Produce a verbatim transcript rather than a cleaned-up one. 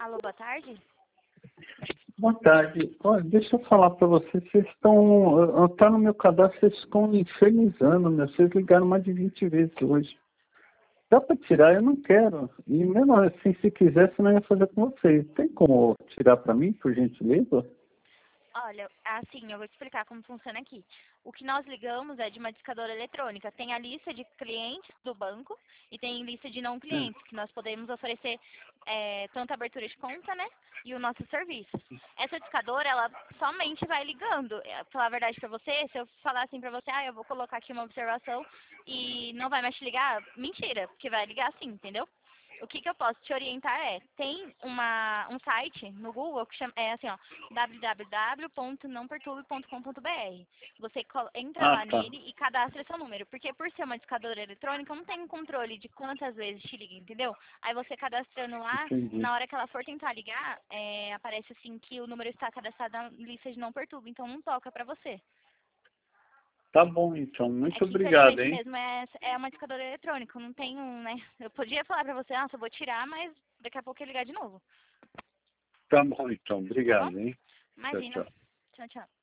Alô, boa tarde. Boa tarde. Olha, deixa eu falar para vocês, vocês estão, está no meu cadastro, vocês estão infernizando, meu. Vocês ligaram mais de vinte vezes hoje. Dá para tirar? Eu não quero. E mesmo assim, se quisesse, não ia fazer com vocês. Tem como tirar para mim, por gentileza? Olha, assim, eu vou te explicar como funciona aqui. O que nós ligamos é de uma discadora eletrônica. Tem a lista de clientes do banco e tem lista de não Hum. clientes, que nós podemos oferecer é, tanto a abertura de conta, né, e o nosso serviço. Essa discadora, ela somente vai ligando. É, falar a verdade pra você, se eu falar assim pra você, ah, eu vou colocar aqui uma observação e não vai mais te ligar, mentira, porque vai ligar sim, entendeu? O que, que eu posso te orientar é, tem uma, um site no Google que chama, é assim, ó, w w w ponto não perturbe ponto com ponto b r. Você entra Ah, lá tá. nele e cadastra seu número, porque por ser uma discadora eletrônica, não tem um controle de quantas vezes te liga, entendeu? Aí você cadastrando lá, Entendi. na hora que ela for tentar ligar, é, aparece assim que o número está cadastrado na lista de não perturbe, então não toca pra você. Tá bom, então. É Muito que obrigado, infelizmente hein? mesmo é, é uma discadora eletrônica, não tem um, né? Eu podia falar pra você, nossa, eu vou tirar, mas daqui a pouco eu ligar de novo, Tá bom, então. tá bom? Obrigado, hein? Tchau, Imagina. tchau. Tchau, tchau.